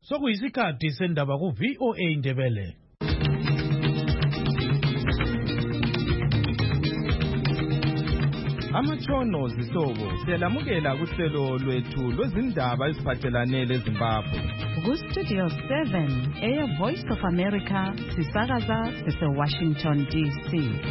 sokuyisikhathi sendaba ku-VOA Indebele. Amatshono zihlobo siyalamukela kuhlelo lwethu lwezindaba eziphathelane leZimbabwe. Ku-Studio 7 Air Voice of America sisakaza sise-Washington DC.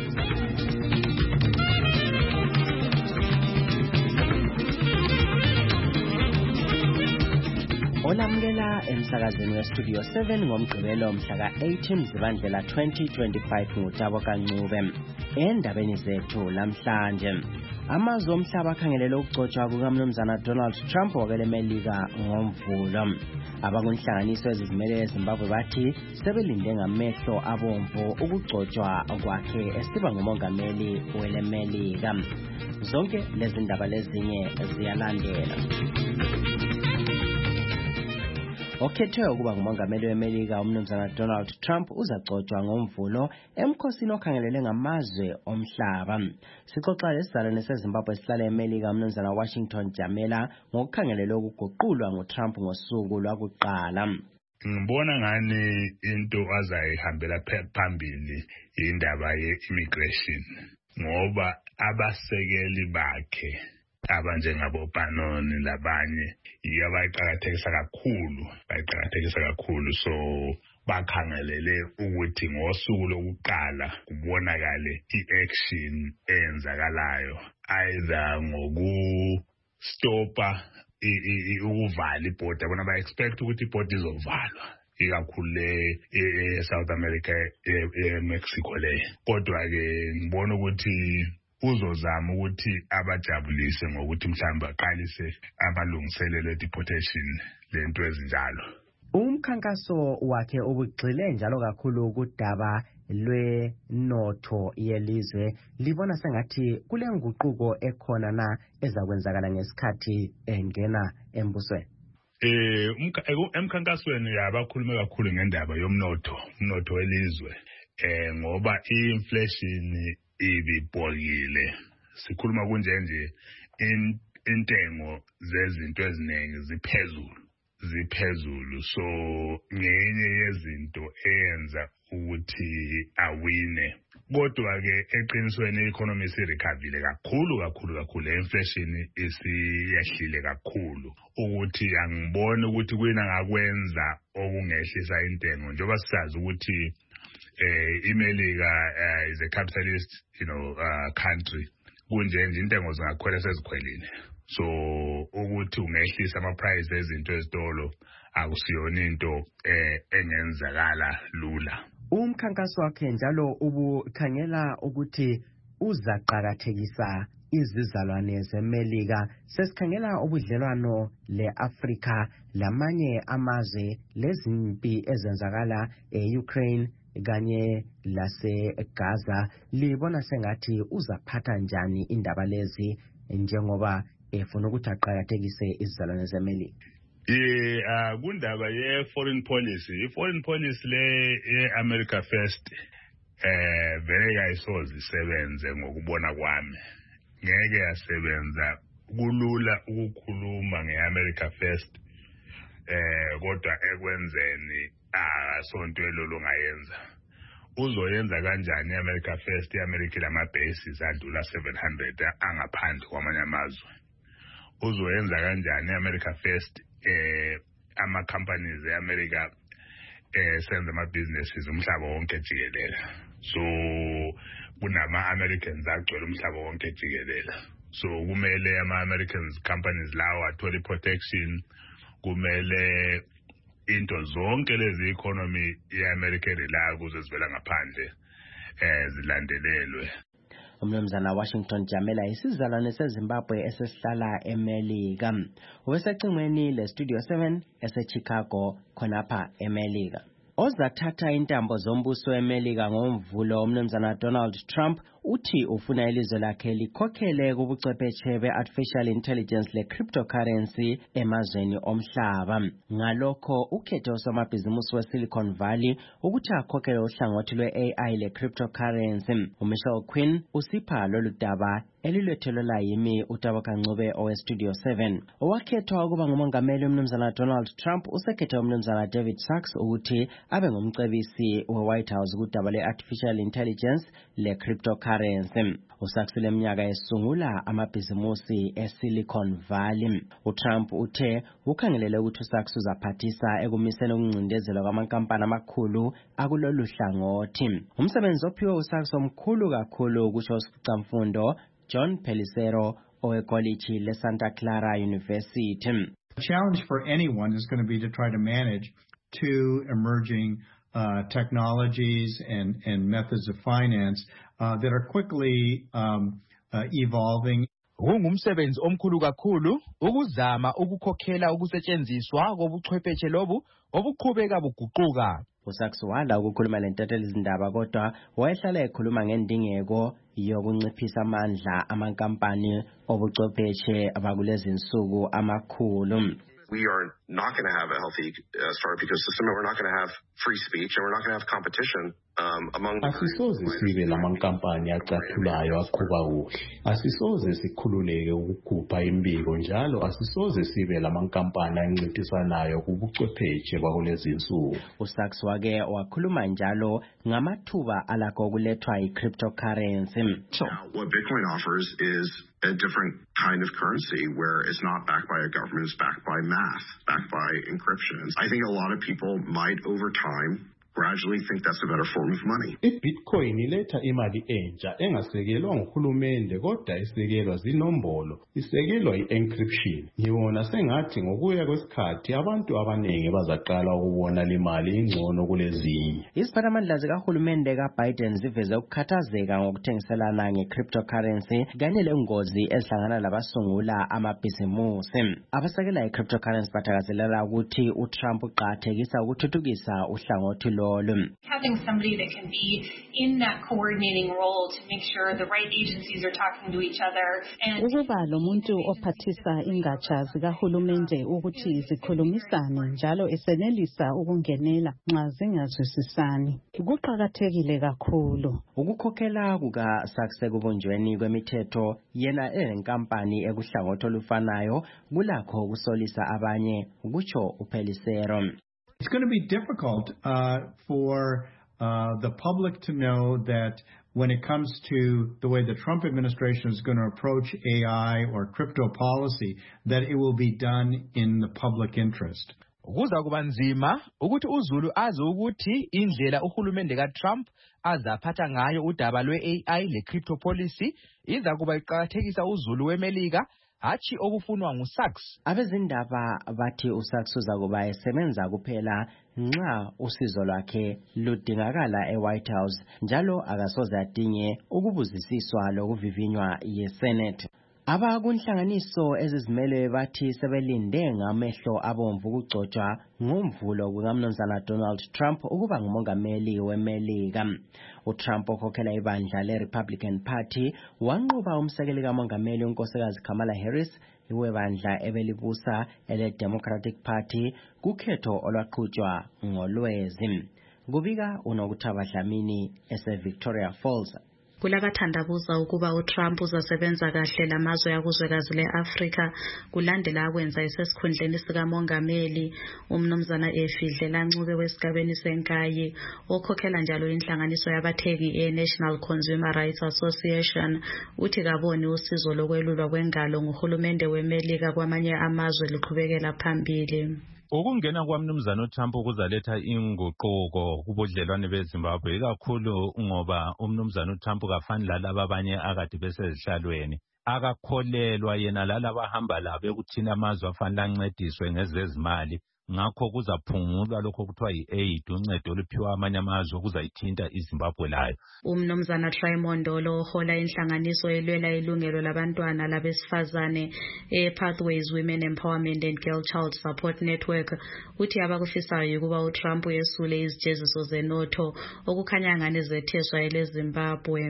Olamukela emsakazweni weStudio 7 ngomgqibelo mhla ka-18 Zibandlela 2025 ngutabo kaNcube. Endabeni zethu lamhlanje, amazwe omhlaba akhangelele ukugcotshwa kukaMnumzana Donald Trump wakele Melika ngomvulo. Abakunhlanganiso ezizimele eZimbabwe bathi sebelinde ngamehlo abomvu ukugcotshwa kwakhe esiba ngumongameli wele Melika. Zonke lezi ndaba lezinye ziyalandela. Okhethwe ukuba ngumongameli weMelika uMnumzana Donald Trump uzagcotshwa ngomvulo emkhosini okhangelele ngamazwe omhlaba. Sixoxa lesizalwane seZimbabwe esihlala eMelika uMnumzana Washington Jamela ngokukhangelele ukuguqulwa nguTrump ngosuku lwakuqala. Ngibona ngani into azayihambela phambili indaba ye-immigration ngoba abasekeli bakhe abanjengabo Bannon labanye bayiqakathekisa kakhulu so bakhangelele ukuthi ngosuku lokuqala kubonakale i-action eyenzakalayo either ngokustopa ukuvala ibhoda. Bona ba-expect ukuthi ibhoda izovalwa ikakhulu e-South America, e-Mexico le. Kodwa-ke ngibona ukuthi uzozama ukuthi abajabulise ngokuthi mhlawumbe aqalise amalungiselelo deportation lento ezinjalo. Umkhankaso wakhe ubugxile njalo kakhulu kudaba lwenotho yelizwe. Libona sengathi kule nguquko ekhona na ezakwenzakala ngesikhathi engena embusweni. Emkhankasweni yabakhulume kakhulu ngendaba yomnotho welizwe ngoba i-inflation ibibhokile. Sikhuluma kunje intengo zezinto eziningi ziphezulu so ngenye yezinto eyenza ukuthi awine. Kodwa-ke eqinisweni i-economy isirecoverile kakhulu. Inflation isiyehlile kakhulu ukuthi angiboni ukuthi kuyina ngakwenza okungehlisa intengo njengoba sisazi ukuthi iMelika is a capitalist country. Kunje intengo zingakhwela sezikhwelile. So ukuthi ungehlisa ama-price ezinto ezitolo akusiyona into engenzakala lula. Umkhankaso wakhe njalo ubukhangela ukuthi uzaqakathekisa izizalwane zeMelika. Sesikhangela ubudlelwano le-Afrika lamanye amazwe lezimpi ezenzakala e-Ukraine kanye lase-Gaza. Libona sengathi uzaphatha njani indaba lezi njengoba efuna ukuthi aqakathekise izizalwane zeMelika? Kundaba ye-foreign policy. I-foreign policy le ye-America First vele ayisoze isebenze ngokubona kwami. Ngeke yasebenza. Kulula ukukhuluma nge-America First kodwa ekwenzeni sonto elolo ngayenza. Uzoyenza kanjani i-America First? I-America lama-bases adlula 700 angaphandle kwamanye amazwe. Uzoyenza kanjani i-America First? Ama-companies e-America senza ama-businesses umhlaba wonke jikelele. So kunama-Americans agcwele umhlaba wonke jikelele. So kumele ama-Americans companies lawo athole protection. Kumele into zonke lezi economy ye-America la kuze zivela ngaphandle zilandelelwe. Umnumzana Washington Jamela isizalwane seZimbabwe esesihlala eMelika. Ubesecingweni leStudio 7 eseChicago khonapha eMelika. Ozathatha intambo zombuso eMelika ngomvulo uMnumzana Donald Trump uthi ufuna ilizwe lakhe likhokhele kubuchwepheshe be-artificial intelligence le-cryptocurrency emazweni omhlaba. Ngalokho ukhethe usomabhizimusi we-Silicon Valley ukuthi akhokhele uhlangothi lwe-AI le-cryptocurrency. uMichelle Quinn usipha lolu daba elilwethelwa yimi uTaboka Ncube oweStudio 7. Owakhethwa ukuba ngumongameli umnumzana Donald Trump usekhethe umnumzana David Sachs ukuthi abe ngumcebisi we-White House kudaba le-artificial intelligence le-cryptocurrency. uSachs leminyaka esungula amabhizimusi eSilicon Valley. uTrump uthe ukhangelele ukuthi uSachs uzaphathisa ekumiseni ukuncindezelwa kwamankampani amakhulu akulolu hlangothi. Umsebenzi ophiwe uSachs omkhulu kakhulu kusho uSicamfundo John Pelicero owekoliji leSanta Clara University. The challenge for anyone is going to be to try to manage two emerging technologies and methods of finance that are quickly evolving. Ngumsebenzi omkhulu kakhulu ukuzama ukukhokhela ukusetshenziswa kobuchwepheshe lobu obuqhubeka buguquka. uSachs wala ukukhuluma lentatheli izindaba kodwa wayehlala ekhuluma ngendingeko yokunciphisa amandla amankampani obuchwepheshe abakulezi insuku amakhulu. We are not going to have a healthy startup ecosystem, and we're not going to have free speech, and we're not going to have competition among the Asisoze sibe lamankampani acathulayo aqhuba kuhle. Asisoze sikhululeke ukugubha imbiko njalo asisoze sibe lamankampani ancintisanayo kubuchwepheshe bakulezi insuku. uSachs wake wakhuluma njalo ngamathuba alakho kulethwa i-cryptocurrency. Now, what Bitcoin offers is a different kind of currency where it's not backed by a government, it's backed by math, backed by encryption. I think a lot of people might over time gradually think that's a better form of money. iBitcoin iletha imali entsha engasekelwa nguhulumende kodwa isekelwa zinombolo, isekelwa i-encryption. Ngibona sengathi ngokuya kwesikhathi abantu abaningi bazaqala ukubona le mali ingcono kulezinye. Iziphathamandla zikahulumende kaBiden ziveze ukukhathazeka ngokuthengiselana nge-cryptocurrency kanye lengozi ezihlangana labasungula amabhizimusi. Abasekela i-cryptocurrency bathakazelela ukuthi uTrump uqakathekisa ukuthuthukisa uhlangothi lo. Having somebody that can be in that coordinating role to make sure the right agencies are talking to each other. Ukuba lo muntu ophathisa ingatsha zikahulumende ukuthi zikhulumisane njalo esenelisa ukungenela nxa zingazwisisani kuqakathekile kakhulu. Ukukhokhela kukaSachs kubunjweni kwemithetho yena enkampani ekuhlangothi olufanayo kulakho ukusolisa abanye ukutsho uPelicero. It's going to be difficult for the public to know that when it comes to the way the Trump administration is going to approach AI or crypto policy, that it will be done in the public interest. Kuza kuba nzima ukuthi uZulu azi ukuthi indlela uhulumende kaTrump azaphatha ngayo udaba lwe-AI le-crypto policy iza kuba iqakathekisa uZulu weMelika hachi okufunwa nguSachs. Abezindaba bathi uSachs uzakuba esebenza kuphela nxa usizo lwakhe ludingakala eWhite House njalo akasoze adinge ukubuzisiswa lokuvivinywa yeSenate. Abakunhlanganiso ezizimele bathi sebelinde ngamehlo abomvu ukugcotshwa ngomvulo kukamnumzana Donald Trump ukuba ngumongameli weMelika. uTrump okhokhela ibandla leRepublican Party wanqoba umsekeli kamongameli unkosikazi Kamala Harris iwebandla ebelibusa ele-Democratic Party kukhetho olwaqhutshwa ngolwezi. Kubika uNokuthaba Dlamini ese-Victoria Falls. Kulabathandabuza ukuba uTrump uzasebenza kahle lamazwe yakuzwekazi leAfrika kulandela akwenza esesikhundleni sikamongameli. Umnumzana Efidlela Ncube wesigabeni senkayi okhokhela njalo inhlanganiso yabatheki eNational Consumer Rights Association uthi kaboni usizo lokwelulwa kwengalo nguhulumende weMelika kwamanye amazwe liqhubekela phambili. Ukungena kwamnumzana uTrump kuzaletha inguquko kubudlelwane beZimbabwe ikakhulu ngoba umnumzana uTrump kafani lalabo abanye akade besezihlalweni akakholelwa yena lalabo ahamba labo ekuthina amazwe afanele ancediswe ngezezimali ngakho kuzaphungulwa lokho kuthiwa yi-aid uncedo oluphiwa amanye amazwe kuzayithinta iZimbabwe layo. Umnumzana Traymondo ohola inhlanganiso elwela ilungelo labantwana labesifazane ePathways Women Empowerment and Girl Child Support Network uthi abakufisayo ukuba uTrump yesule izijeziso zenotho okukhanya ngane zetheswa eleZimbabwe.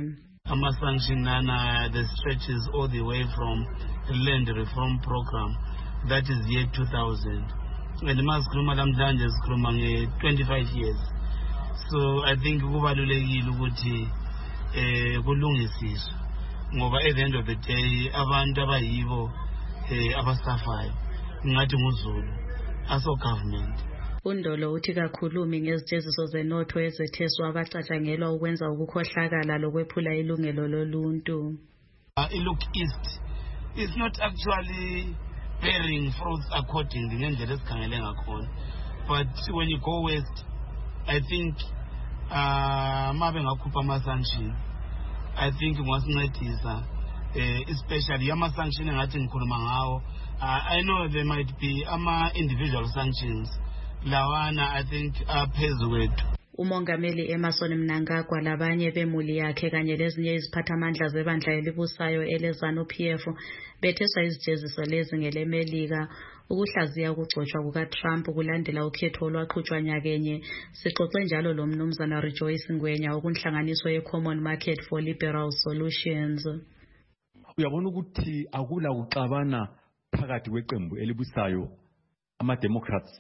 Ama-sanction the stretches all the way from the land reform program, that is year 2000. And masikhuluma namhlanje sikhuluma nge-25 years. So I think kubalulekile ukuthi kulungisiswe ngoba at the end of the day abantu abayibo abasafayo ngathi nguZulu aso government. uNdolo uthi kakhulumi ngezijeziso zenotho ezetheswa abacatshangelwa ukwenza ukukhohlakala lokwephula ilungelo loluntu. Look, East is not actually bearing fruits accordingly ngendlela esikhangele ngakhona, but when you go west, I think mabe ngakhupha ama-sanction, I think ngasincedisa, especially ama-sanction engathi ngikhuluma ngawo. I know there might be ama-individual sanctions lawana I think aphezu kwethu. Umongameli Emmerson Mnangagwa labanye bemuli yakhe kanye lezinye iziphathamandla zebandla elibusayo eleZANU-PF betheswa izijeziso lezi ngelemelika ukuhlaziya ukugcotshwa kukaTrump kulandela ukhetho olwaqhutshwa nyakenye. Sixoxe njalo lo mnumzana Rejoice Ngwenya okunhlanganiso ye-Common Market for Liberal Solutions. Uyabona ukuthi akula kuxabana phakathi kweqembu elibusayo ama-Democrats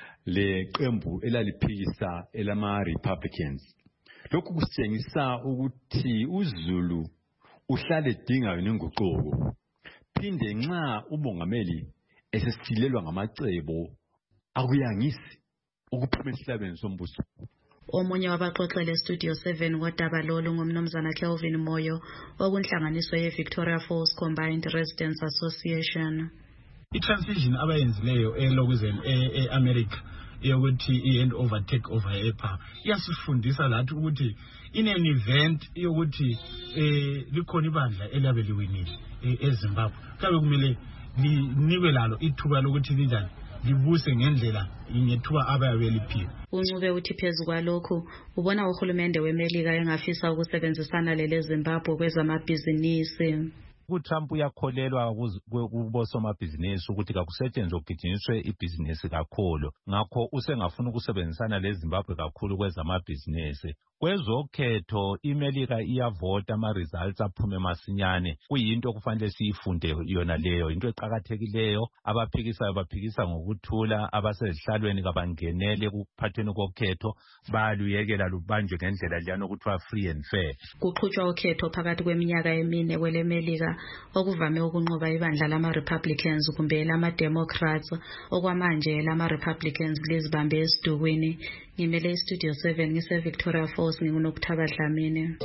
leqembu elaliphikisa elama-Republicans. Lokhu kusitshengisa ukuthi uZulu uhlale edinga inguquko. Phinde nxa umongameli esesilelwa ngamacebo akuyangisi ukuphuma esihlabeni sombuso. Omunye wabaxoxele Studio 7 kodaba lolu ngumnumzana Kelvin Moyo okunhlanganiso ye-Victoria Falls Combined Residents Association. I-transition abayenzileyo elokuzeni e-America yokuthi i-hand over take over ePA iyasifundisa lathi ukuthi in an event yokuthi likhona ibandla eliyabe liwinile eZimbabwe kabe kumele linikwe lalo ithuba lokuthi linjani libuse ngendlela ingethuba abayabe liphiwe. Uncube uthi phezu kwalokhu ubona uhulumende weMelika engafisa ukusebenzisana leZimbabwe kwezamabhizinisi. uTrump uyakholelwa kubosomabhizinisi ukuthi kakusetshenzwe kugijinyiswe ibhizinisi kakhulu, ngakho usengafuna ukusebenzisana leZimbabwe kakhulu kwezamabhizinisi. Kwezokhetho iMelika iyavota ama-results aphume masinyane, kuyinto kufanele siyifunde yona leyo, into eqakathekileyo. Abaphikisayo baphikisa ngokuthula, abasezihlalweni kabangenele kuphathweni kokhetho, bayaluyekela lubanjwe ngendlela liyana okuthiwa free and fair. Kuqhutshwa ukhetho phakathi kweminyaka emine kweleMelika okuvame ukunqoba ibandla lama-Republicans kumbe lama-Democrats, okwamanje lama-Republicans lizibambe esidukwini. Ngimele iStudio 7 ngise-Victoria Falls nginguNokuthaba Dlamini.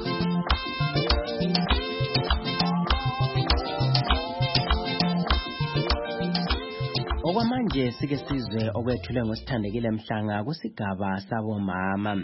Okwamanje sike sizwe okwethule ngosithandekile Mhlanga kusigaba sabomama.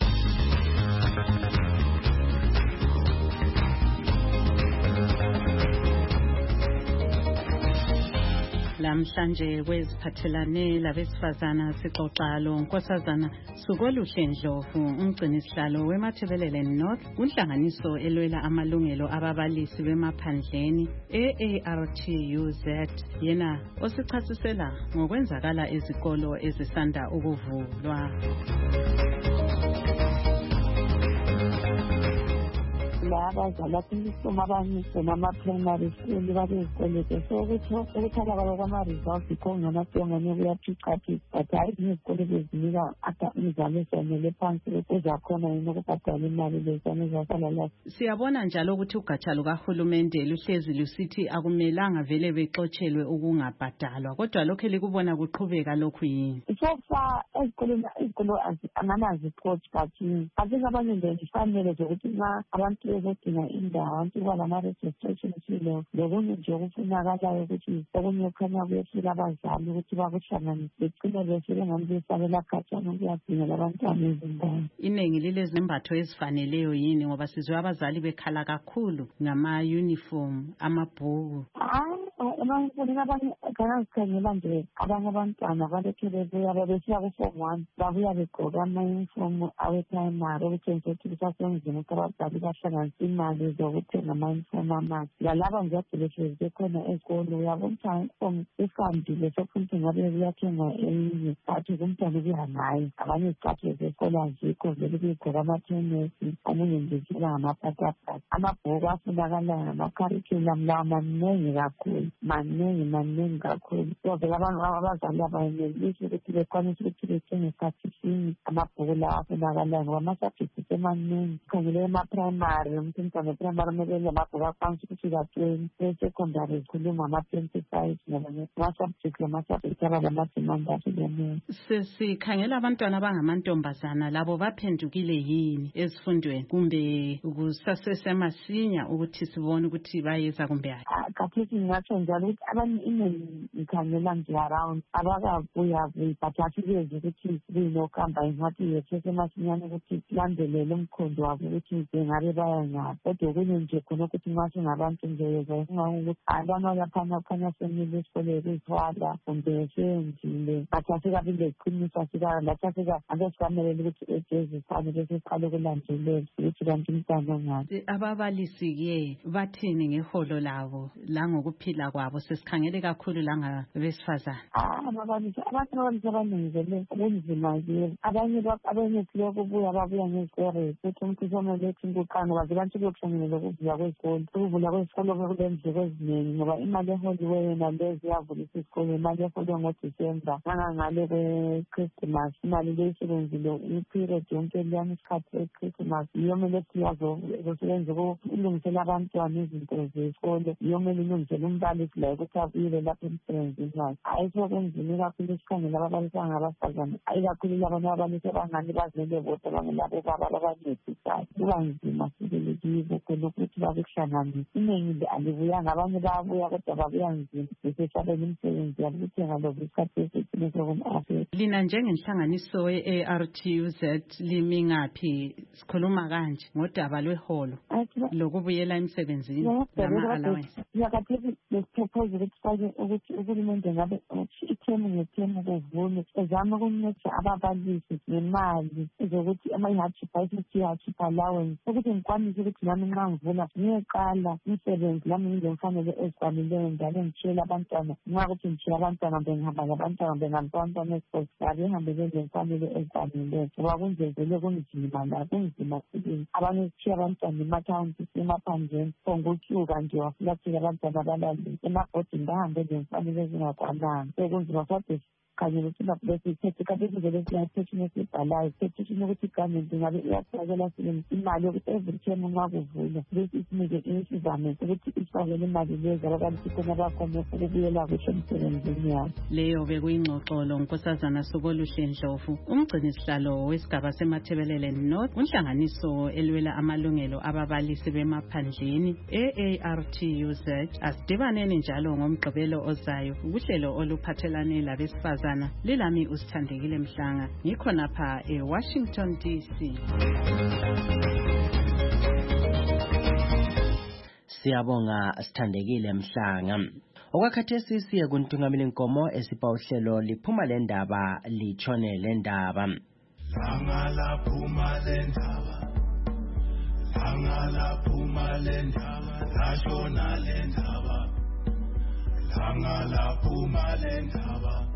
Namhlanje kweziphathelane labesifazana sixoxa lo Nkosazana Sukoluhle Ndlovu, umgcinisihlalo weMathebelele North, kunhlanganiso elwela amalungelo ababalisi bemaphandleni AARTUZ, yena osichasisela ngokwenzakala ezikolo ezisanda ukuvulwa. Abazali abafundiso abanyise nama-primary school babezikole so ukuthi ababa kwama-results ikhona nasiyongane kuyaphicaphisa but hayi izikole bezinika ata umzali esonele phansi ukuzakhona yini ukubhadala imali lesane ezasala lapho. Siyabona njalo ukuthi ugatsha lukahulumende luhlezi lusithi akumelanga vele bexotshelwe ukungabhadalwa, kodwa lokho likubona kuqhubeka lokhu yini? So far izikolo anganazicoach kakhulu. I think abanye nje ifanele zokuthi nxa abantu bezodinga indawo abantu balama-registration silo lokunye nje okufunakalayo ukuthi okunye khanya kuyefika abazali ukuthi bakuhlanganise begcine befike ngani besabela khatshana ukuyadingela abantwana izindawo. Iningi lilezimbatho ezifaneleyo yini ngoba sizwe abazali bekhala kakhulu ngama-uniform, amabhuku? Emangifuni abanye kangazikhangela nje abanye abantwana balokhe bebuya babesiya ku-form 1 babuya begqoka ama-uniform awe-primary okutshengisa ukuthi kusasenzima ukuthi abazali bahlangane nansi imali zokuthenga ama-uniform amahle. Lalaba nje ade behlezi bekhona ezikolo, uyabona ukuthi i-uniform esihambile sokufuna ukuthi ngabe kuyathenga eyinye, but kumntwana ukuya ngayo. Abanye izicathulo zesikolo azikho, vele kuyigqoka amathenesi, omunye nje kila ngamapatapata. Amabhuku afunakalayo nama-curriculum lawa maningi kakhulu, maningi kakhulu. So vele abantu abazali abayenelisi ukuthi bekwanise ukuthi bethenge isikhathi sinye amabhuku lawa afunakalayo ngoba ama-subjects semaningi. Khangele ema-primary, umntwana we-primary kumele lamabhuku akwanise ukuthi ka-20, e-secondary zikhuluma ngama-25 ngoba ama-subject aba lama-demand ahlukeneyo. Sikhangela abantwana abangamantombazana labo baphendukile yini ezifundweni kumbe kusasesemasinya ukuthi sibone ukuthi bayeza kumbe hayi? Kathesi ngingatsho njalo ukuthi abanye inengi ngikhangela nje around abakabuyabuyi but asikezi ukuthi kuyinokuhamba ngathi yesesemasinyane ukuthi silandelele umkhondo wabo ukuthi bengabe baya ngaphi. Kodwa okunye nje khona ukuthi nxa singabantu nje yezaingangokuthi abana laphana kukhanya semile esikoleni kuzithwala kumbe seyendile but asikabile iqiniso ake sikamelele ukuthi egezi fanele sesiqale ukulandelela ukuthi kanti umntwana ngaphi. Ababalisi-ke bathini ngeholo labo langokuphila kwabo? Sesikhangele kakhulu langabesifazane. Ababalisi abaningi vele kunzima kibo. Abanye kubuya babuya ngezikore futhi umkhuhlane lethu inkuqanga ngoba abantu beyokuhlangene lokuvula kwezikolo. Ukuvula kwezikolo kulendleko eziningi ngoba imali eholiwe yona lezi yavulisa isikolo, imali eholiwe ngoDisemba ngangale kwe-Christmas, imali leyisebenzile i-period yonke leyana isikhathi e-Christmas yiyo mele siyazosebenza ukulungisela abantwana izinto zesikolo, yiyo mele ilungisele umbalisi la ukuthi abuyele lapho emsebenzini wakhe. Hayi sokunzima kakhulu isikhangela ababalisi abangabasifazane, hayi kakhulu labanye ababalisi abangani bazimele bodwa bangelabo baba abancedisayo. Kuba nzima sibili kibo khona ukuthi babekuhlanganisa. Iningi alibuyanga, abanye bayabuya kodwa babuya nzima besesabela imisebenzi yabo ukuthenga lobu isikhathi esithile sokuni-Afrika. Lina njengenhlanganiso ye-ARTUZ limi ngaphi? Sikhuluma kanje ngodaba lweholo lokubuyela emsebenzini lama-allowance. Yakathesi lesipropose ukuthi uhulumende ngabe ithemu ngethemu kuvule ezame ukunceda ababalisi ngemali ezokuthi i-hardship allowance ukuthi ngikwanise ukuthi nami nxa ngivula ngiyeqala umsebenzi lami ngizemfanele ezikwanileyo njalo ngitshiyele abantwana nxa ukuthi ngitshiyele abantwana bengihamba labantwana bengabantwana esikolo behambe bezemfanele ezikwanileyo ngoba kunjezele kunzima la kunzima sibili. Abanye sithiya abantwana emakhawunti emaphandleni ongutyuka nje wafulathela abantwana abalali emabhodini bahambe ezemfanele ezingakwananga sekunzima kodwa khanyela ukuthi lapho kathesivele silapheshini esibhalayo petition ukuthi igovernment ingabe iyasifakela imali yokuthi every term nxa kuvula bese isinike isizame ukuthi isifakele imali lezi ababalisi khona bakhona ukubuyela kuhle emsebenzini yabo. Leyo bekuyingxoxolo Nkosazana Soboluhle Ndlovu, umgcinisihlalo wesigaba seMathebelele North, unhlanganiso elwela amalungelo ababalisi bemaphandleni AARTUZ. Asidibaneni njalo ngomgqibelo ozayo uhlelo oluphathelane labesifazane. Lilami uSithandekile Mhlanga, ngikhona pha eWashington DC. Siyabonga Sithandekile Mhlanga. Okwakhathesi siye kuntungamela inkomo esipha uhlelo liphuma le ndaba litshone le ndaba. Laphuma le ndaba, laphuma le ndaba, lashona le ndaba, laphuma le ndaba,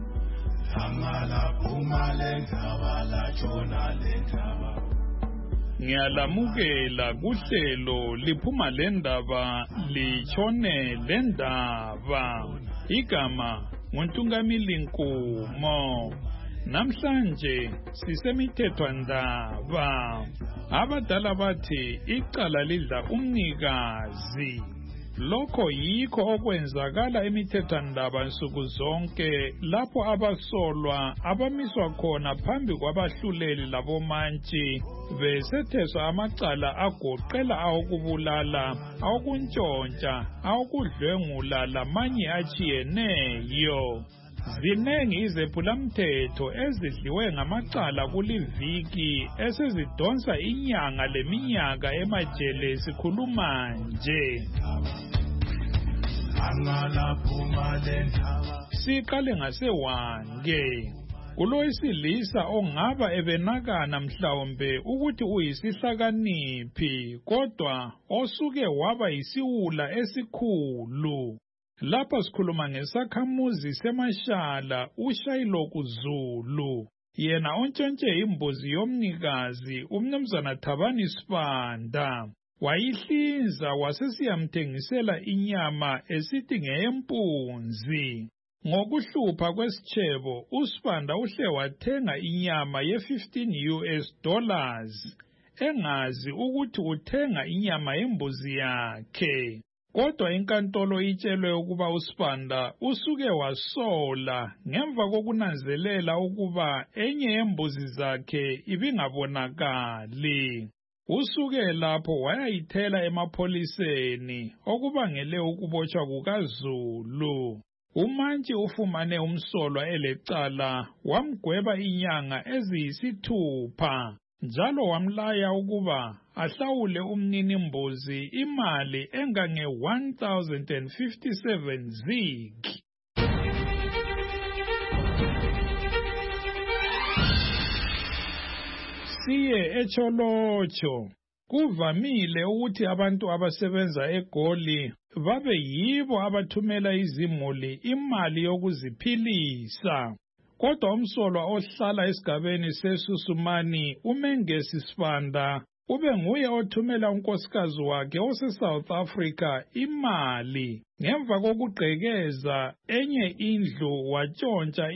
laphuma le ndaba, lashona le ndaba. Ngiyalamukela kuhlelo liphuma le ndaba litshone le ndaba. Igama nguNtungamili Nkomo. Namhlanje sisemithethwandaba. Abadala bathi icala lidla umnikazi. Lokho yikho okwenzakala emithethwandaba nsuku zonke lapho abasolwa abamiswa khona phambi kwabahluleli labomantshi besetheswa amacala agoqela awokubulala, awokuntshontsha, awokudlwengula lamanye atshiyeneyo. Zinengi izephulamthetho ezidliwe ngamacala kuliviki esezidonsa inyanga leminyaka emajele sikhuluma nje. Siqale ngaseWange. kulowesilisa ongaba ebenakana mhlawumbe ukuthi uyisihlakaniphi kodwa osuke waba yisiwula esikhulu. Lapha sikhuluma ngesakhamuzi seMashala uShayloku Zulu. Yena ontshontshe imbuzi yomnikazi umnumzana Thabani Sibanda. Wayihlinza wasesiyamthengisela inyama esithi ngeyempunzi. Ngokuhlupha kwesitshebo uSibanda uhle wathenga inyama ye$15 engazi ukuthi uthenga inyama yembuzi yakhe. Kodwa inkantolo itshelwe ukuba uSibanda usuke wasola ngemva kokunanzelela ukuba enye yembuzi zakhe ibingabonakali. Usuke lapho wayayithela emapholiseni okubangele ukubotshwa kukaZulu. Umantshi ufumane umsolwa elecala wamgweba inyanga eziyisithupha njalo wamlaya ukuba ahlawule umninimbuzi imali engange 1057 zig. Siye eCholotsho. Kuvamile ukuthi abantu abasebenza eGoli babe yibo abathumela izimuli imali yokuziphilisa. Kodwa umsolwa ohlala esigabeni seSusumani uMengesi Sibanda ube nguye othumela unkosikazi wakhe ose-South Africa imali. Ngemva kokugqekeza enye indlu watshontsha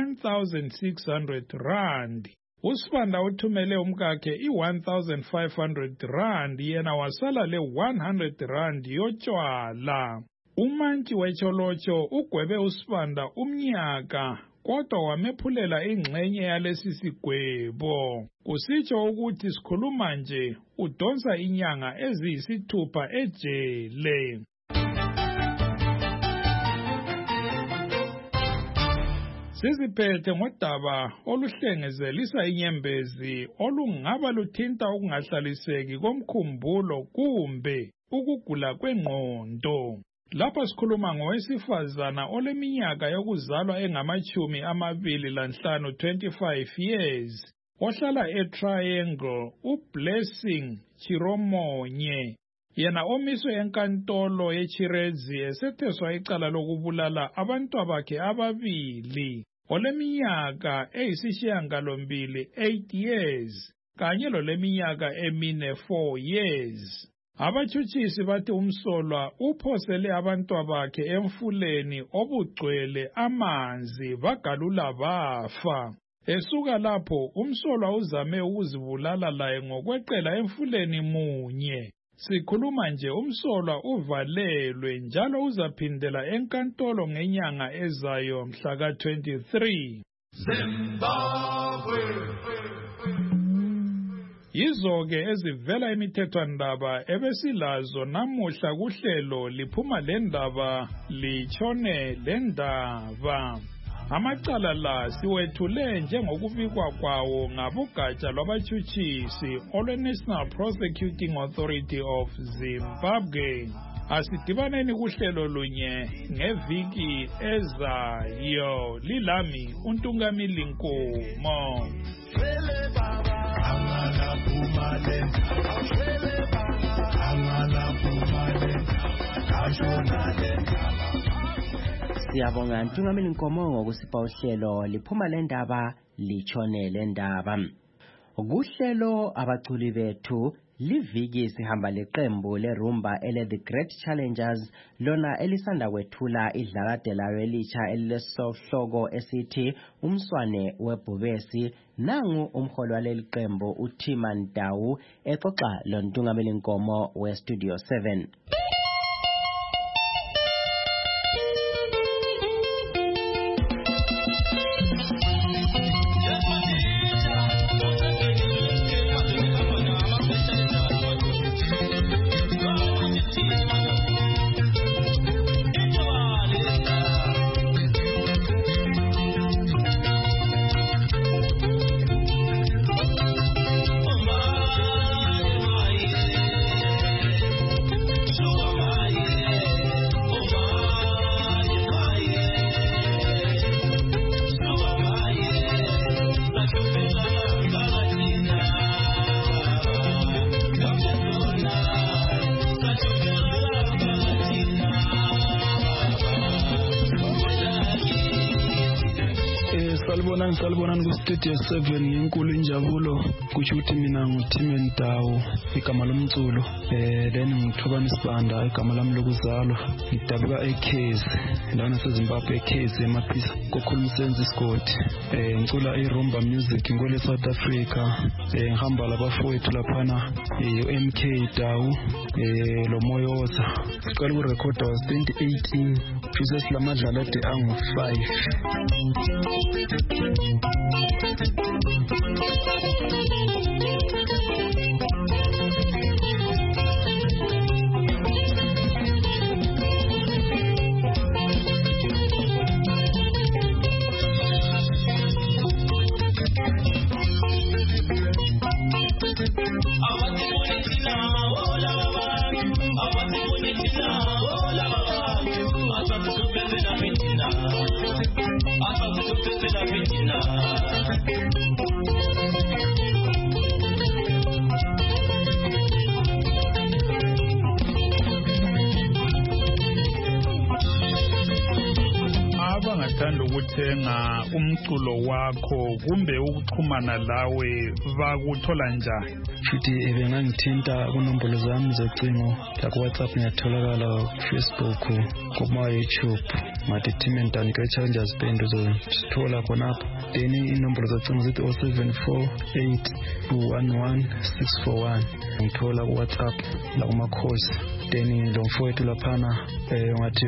R1,600. uSibanda uthumele umkakhe R1,500 yena wasala le R100 yotshwala. Umantshi weCholotsho ugwebe uSibanda umnyaka kodwa wamephulela ingxenye yalesi sigwebo. Kusitsho ukuthi sikhuluma nje udonsa inyanga eziyisithupha ejele. Siziphethe ngodaba oluhlengezelisa inyembezi olungaba luthinta ukungahlaliseki komkhumbulo kumbe ukugula kwengqondo. Lapha sikhuluma ngowesifazana oleminyaka yokuzalwa engama-25 25 years ohlala eTriangle uBlessing Chiromonye. Yena omiswe enkantolo yeChirezi esetheswa icala lokubulala abantwabakhe ababili oleminyaka eyisishiyagalombili 8 years kanye loleminyaka emine 4 years. Abatshutshisi bathi umsolwa uphosele abantwabakhe emfuleni obugcwele amanzi bagalula bafa. Esuka lapho umsolwa uzame ukuzibulala laye ngokweqela emfuleni munye. Sikhuluma nje umsolwa uvalelwe njalo uzaphindela enkantolo ngenyanga ezayo mhla ka-23. Zimbabwe. Yizo-ke ezivela imithethwandaba ebesilazo namuhla kuhlelo liphuma lendaba litshone lendaba. Amacala la siwethule njengokubikwa kwawo ngabogatsha lwabatshutshisi olwe-National Prosecuting Authority of Zimbabwe. Asidibaneni kuhlelo lunye ngeviki ezayo. Lilami uNtungamili Nkomo. Siyabonga Ntungamili Nkomo ngokusipha uhlelo liphuma lendaba litshone lendaba. Kuhlelo abaculi bethu liviki sihamba leqembu lerumba ele The Great Challengers lona elisanda kwethula idlakade layo elitsha elilesohloko esithi umswane webhubesi. Nangu umholi waleli qembu uThima Ndawu exoxa loNtungamili Nkomo weStudio 7. So salibonani ku-Studio 7 ngenkulu injabulo kusho ukuthi mina nguTimen Dawu igama lomculo then ngithobani Sibanda igama lami lokuzalwa ngidabuka eKhezi endaweni yaseZimbabwe eKhezi emaphisa kokhulumisenzi isigodi ngicula i-rumba music ngole South Africa ngihamba labafowethu laphana MK Dawu lo Moyoza siqala ukurekhoda was 2018 futhi silamadlala ade angu-5 abangathanda ukuthenga umculo wakho kumbe ukuxhumana lawe bakuthola njani? futhi bengangithinta kunombolo zami zocingo laku-WhatsApp ngiyatholakala ku-Facebook kuma-YouTube ngathi Timen Dawu Challenges Band uzosithola khonapho then inombolo zocingo zithi 0748211641 ngithola ku-WhatsApp lakumakhosi then lo mfowethu laphana ngathi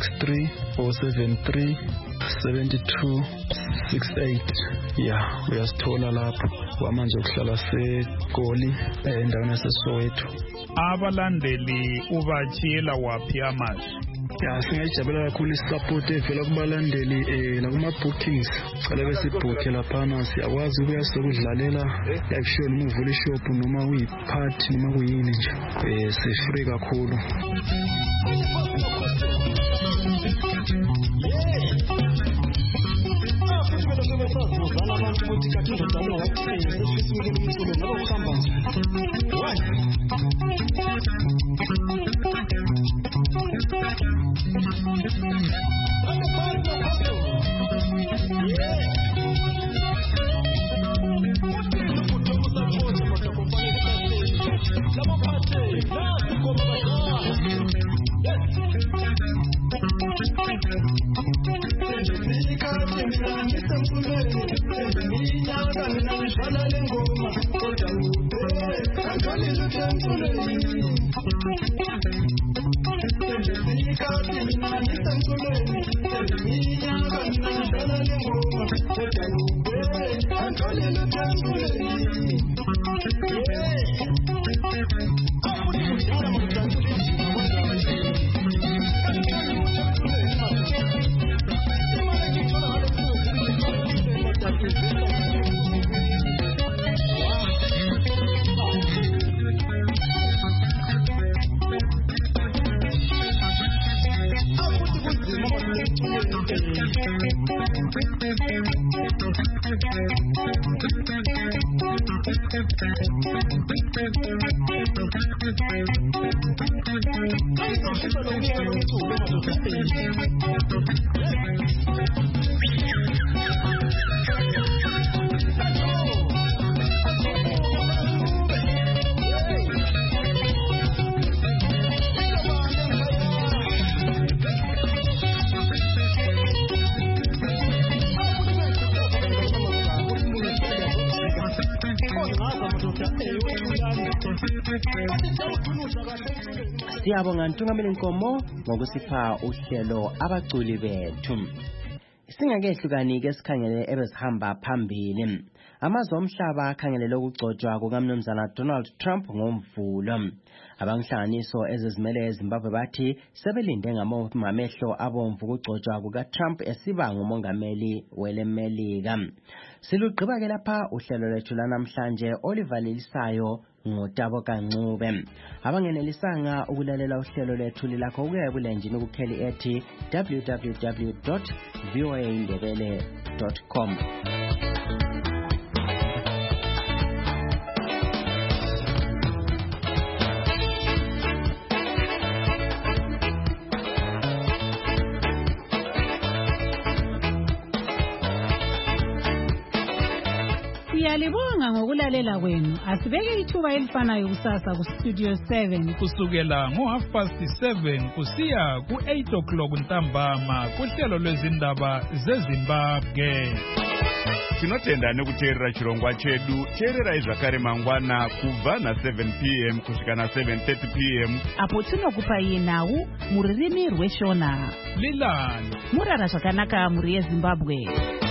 063-073-7268 uyasithola lapho wamanje ukuhlala seGoli endaweni yaseSoweto. Abalandeli ubatshiyela waphi amazwi? Singayijabulela kakhulu isupport evela kubalandeli nakuma-bookings cala besibhukhe laphana siyakwazi ukuya sokudlalela yakushiwo noma uvula ishop noma kuyiphathi noma kuyini nje sifree kakhulu. Siyabonga Ntungameli Nkomo ngokusipha uhlelo abaculi bethu. Singakehlukani ke sikhangele ebesihamba phambili. Amazwe omhlaba akhangelele ukugcotshwa kukaMnumzana Donald Trump ngomvulo. Abanhlanganiso ezizimele eZimbabwe bathi sebelinde ngamehlo abomvu ukugcotshwa kukaTrump esiba ngumongameli welemelika. Silugqiba ke lapha uhlelo lwethu lanamhlanje olivalelisayo ngotabo kancube. Abangenelisanga ukulalela uhlelo lethu lilakho ukuya ebulenjini kukheli ethi www.voaindebele.com. Siyalibonga ngokulalela kwenu. Asibeke ithuba elifanayo kusasa ku Studio 7 kusukela ngo7:30 kusiya ku8 ntambama kuhlelo lwezindaba zeZimbabwe. Tinotenda nekuteerera chirongwa chedu. Teererai zvakare mangwana kubva na7 p.m. kusvika na7:30 p.m. apo tinokupai nhau muririmi rweshona. Lilani murara zvakanaka muri yeZimbabwe.